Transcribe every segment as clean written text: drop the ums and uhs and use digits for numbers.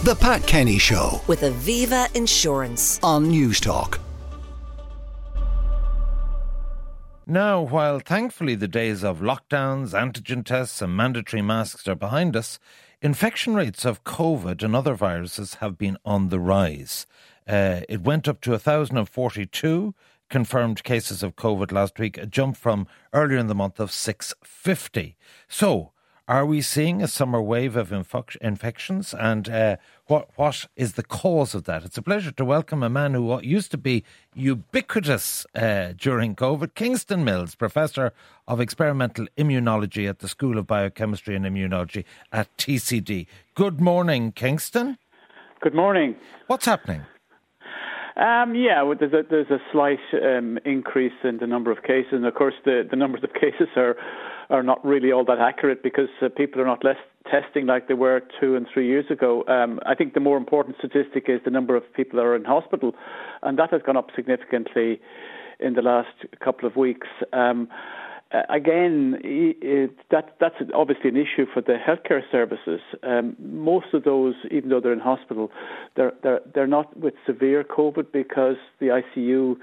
The Pat Kenny Show with Aviva Insurance on Newstalk. Now, while thankfully the days of lockdowns, antigen tests and mandatory masks are behind us, infection rates of COVID and other viruses have been on the rise. It went up to 1,042 confirmed cases of COVID last week, a jump from earlier in the month of 650. So, are we seeing a summer wave of infections, and what is the cause of that? It's a pleasure to welcome a man who used to be ubiquitous during COVID, Kingston Mills, Professor of Experimental Immunology at the School of Biochemistry and Immunology at TCD. Good morning, Kingston. Good morning. What's happening? There's a slight increase in the number of cases, and of course the numbers of cases are not really all that accurate because people are not less testing like they were 2 and 3 years ago. I think the more important statistic is the number of people that are in hospital, and that has gone up significantly in the last couple of weeks. That's obviously an issue for the healthcare services. Most of those, even though they're in hospital, they're not with severe COVID because the ICU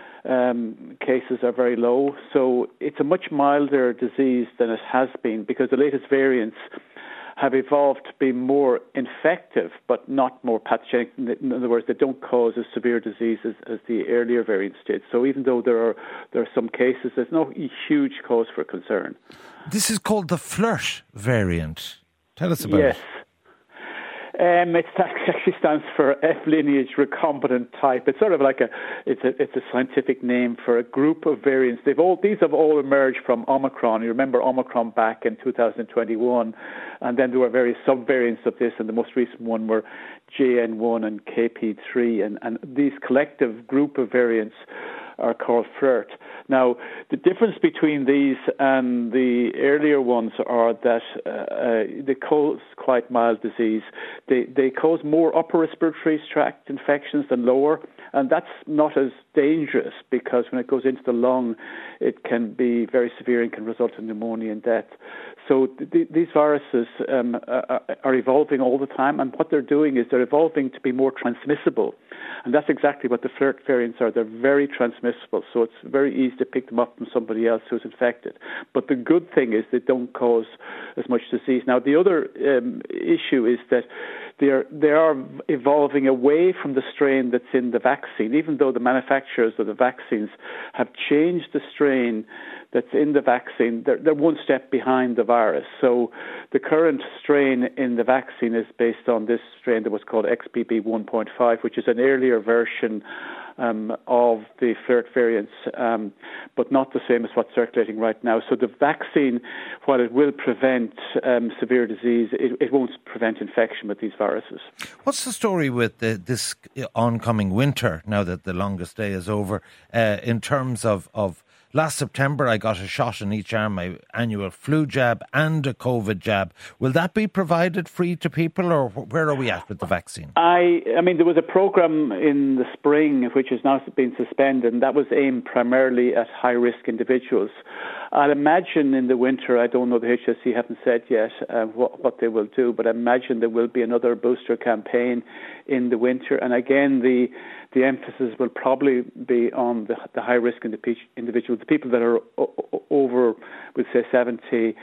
cases are very low. So it's a much milder disease than it has been because the latest variants have evolved to be more infective but not more pathogenic. In other words, they don't cause as severe disease as the earlier variants did. So even though there are some cases, there's no huge cause for concern. This is called the FLIRT variant. Tell us about it. It actually stands for F lineage recombinant type. It's sort of like it's a scientific name for a group of variants. These have all emerged from Omicron. You remember Omicron back in 2021, and then there were various subvariants of this, and the most recent one were JN1 and KP3, and these collective group of variants are called FLIRT. Now, the difference between these and the earlier ones are that they cause quite mild disease. They cause more upper respiratory tract infections than lower, and that's not as dangerous because when it goes into the lung, it can be very severe and can result in pneumonia and death. So these viruses are evolving all the time, and what they're doing is they're evolving to be more transmissible. And that's exactly what the FLIRT variants are. They're very transmissible, so it's very easy to pick them up from somebody else who's infected. But the good thing is they don't cause as much disease. Now, the other issue is that they are evolving away from the strain that's in the vaccine, even though the manufacturers of the vaccines have changed the strain that's in the vaccine. They're one step behind the virus. So the current strain in the vaccine is based on this strain that was called XBB 1.5, which is an earlier version of the FLIRT variants, but not the same as what's circulating right now. So the vaccine, while it will prevent severe disease, it won't prevent infection with these viruses. What's the story with this oncoming winter, now that the longest day is over, in terms of last September, I got a shot in each arm, my annual flu jab and a COVID jab. Will that be provided free to people, or where are we at with the vaccine? I mean, there was a programme in the spring which has now been suspended, and that was aimed primarily at high-risk individuals. I'd imagine in the winter, I don't know, the HSE haven't said yet what they will do, but I imagine there will be another booster campaign in the winter. And again, the emphasis will probably be on the high-risk individuals, the people that are over, we'd say, 70,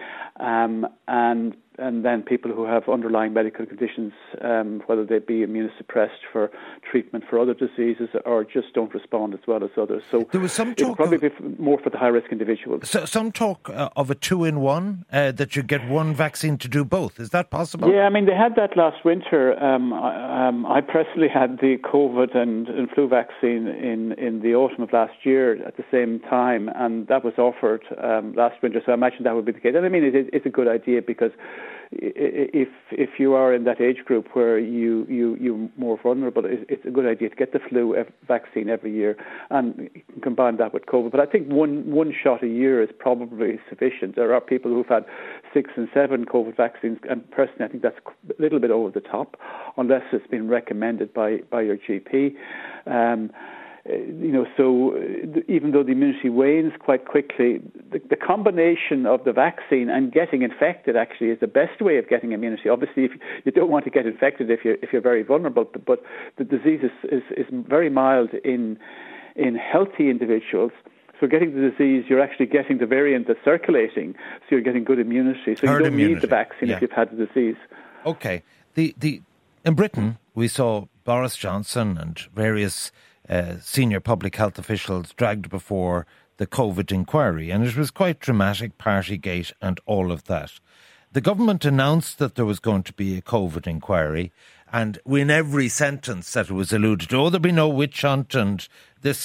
and then people who have underlying medical conditions, whether they be immunosuppressed for treatment for other diseases or just don't respond as well as others. So there was some talk it'll probably be more for the high-risk individuals. So some talk of a 2-in-1, that you get one vaccine to do both. Is that possible? Yeah, I mean, they had that last winter. I personally had the COVID and flu vaccine in the autumn of last year at the same time, and that was offered last winter, so I imagine that would be the case. And I mean, it's a good idea because if you are in that age group where you're more vulnerable, it's a good idea to get the flu vaccine every year and combine that with COVID. But I think one shot a year is probably sufficient. There are people who've had 6 and 7 COVID vaccines, and personally I think that's a little bit over the top, unless it's been recommended by your GP. even though the immunity wanes quite quickly, the combination of the vaccine and getting infected actually is the best way of getting immunity. Obviously, if you don't want to get infected if you're very vulnerable, but the disease is very mild in healthy individuals. So getting the disease, you're actually getting the variant that's circulating, so you're getting good immunity. So you don't need the vaccine if you've had the disease. Okay. In Britain, we saw Boris Johnson and various senior public health officials dragged before the COVID inquiry, and it was quite dramatic, Partygate and all of that. The government announced that there was going to be a COVID inquiry, and in every sentence that it was alluded to, there'll be no witch hunt, and this,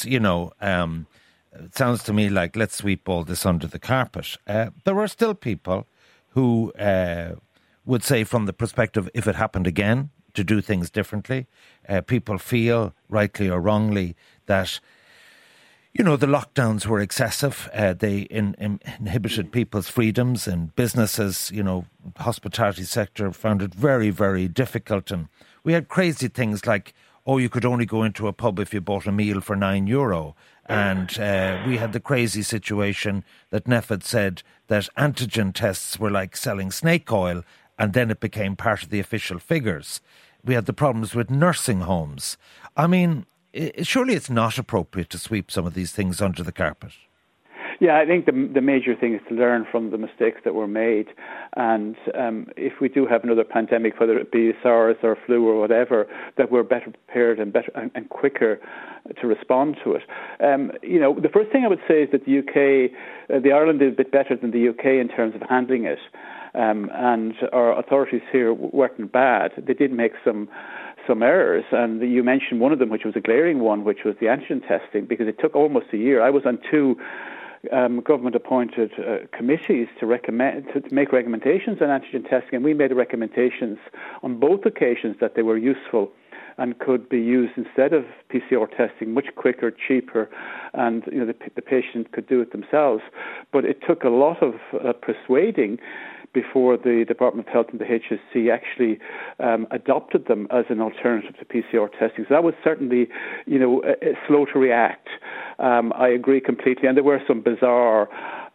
it sounds to me like let's sweep all this under the carpet. There were still people who would say, from the perspective, if it happened again, to do things differently. People feel, rightly or wrongly, that the lockdowns were excessive. They inhibited people's freedoms, and businesses, hospitality sector found it very, very difficult. And we had crazy things like, you could only go into a pub if you bought a meal for €9. And we had the crazy situation that NPHET said that antigen tests were like selling snake oil, and then it became part of the official figures. We had the problems with nursing homes. I mean, surely it's not appropriate to sweep some of these things under the carpet. Yeah, I think the major thing is to learn from the mistakes that were made. And if we do have another pandemic, whether it be SARS or flu or whatever, that we're better prepared and better and quicker to respond to it. The first thing I would say is that the UK, the Ireland did a bit better than the UK in terms of handling it. And our authorities here weren't bad. They did make some errors, and you mentioned one of them, which was a glaring one, which was the antigen testing, because it took almost a year. I was on two government-appointed committees to make recommendations on antigen testing, and we made recommendations on both occasions that they were useful and could be used instead of PCR testing, much quicker, cheaper, and the patient could do it themselves. But it took a lot of persuading before the Department of Health and the HSC actually adopted them as an alternative to PCR testing. So that was certainly, slow to react. I agree completely. And there were some bizarre,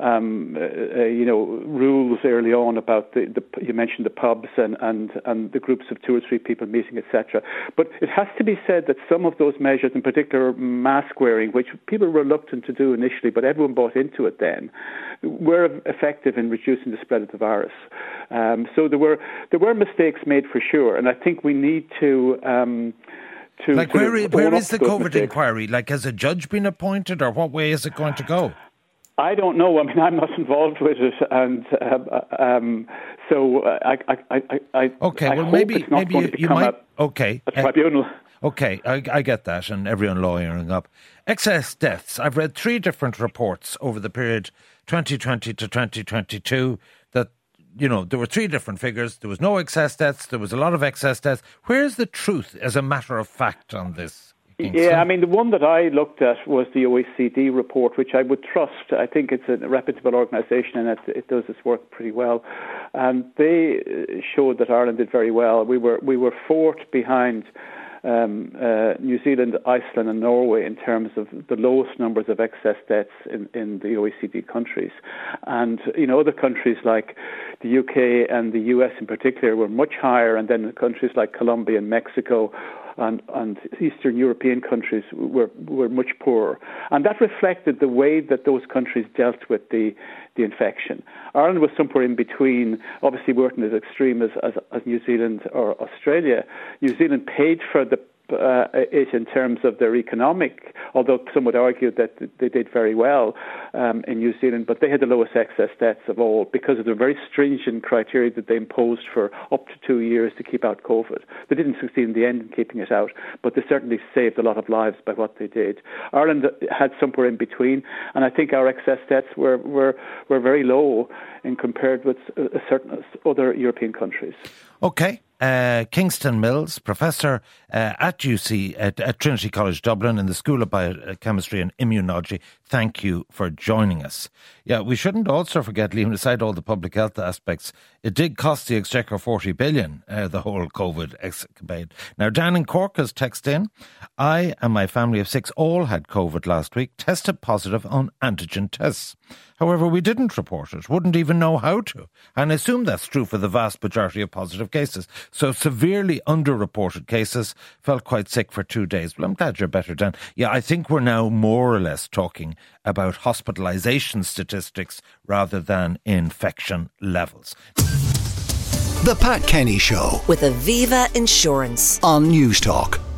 rules early on about you mentioned the pubs and the groups of 2 or 3 people meeting, etc. But it has to be said that some of those measures, in particular mask wearing, which people were reluctant to do initially, but everyone bought into it then, were effective in reducing the spread of the virus. So there were mistakes made for sure, and I think we need to. Where is the COVID inquiry? Like, has a judge been appointed, or what way is it going to go? I don't know. I mean, I'm not involved with it, and so I hope maybe it's not going to become a tribunal. Okay, I get that, and everyone lawyering up. Excess deaths. I've read 3 different reports over the period 2020 to 2022 that, there were 3 different figures. There was no excess deaths. There was a lot of excess deaths. Where's the truth, as a matter of fact, on this? Yeah, I mean, the one that I looked at was the OECD report, which I would trust. I think it's a reputable organisation, and it does its work pretty well. And they showed that Ireland did very well. We were 4th behind New Zealand, Iceland and Norway in terms of the lowest numbers of excess deaths in the OECD countries. And, other countries like the UK and the US in particular were much higher, and then countries like Colombia and Mexico and Eastern European countries were much poorer. And that reflected the way that those countries dealt with the infection. Ireland was somewhere in between. Obviously, we weren't as extreme as New Zealand or Australia. New Zealand paid for it in terms of their economic, although some would argue that they did very well in New Zealand, but they had the lowest excess deaths of all because of the very stringent criteria that they imposed for up to 2 years to keep out COVID. They didn't succeed in the end in keeping it out, but they certainly saved a lot of lives by what they did. Ireland had somewhere in between, and I think our excess deaths were very low in compared with certain other European countries. Okay. Kingston Mills, Professor at UC, at Trinity College Dublin in the School of Biochemistry and Immunology. Thank you for joining us. Yeah, we shouldn't also forget, leaving aside all the public health aspects, it did cost the Exchequer 40 billion, the whole COVID escapade. Now, Dan in Cork has texted in, I and my family of 6 all had COVID last week, tested positive on antigen tests. However, we didn't report it, wouldn't even know how to. And I assume that's true for the vast majority of positive cases. So severely underreported cases, felt quite sick for 2 days. Well, I'm glad you're better, Dan. Yeah, I think we're now more or less talking about hospitalisation statistics rather than infection levels. The Pat Kenny Show with Aviva Insurance on News Talk.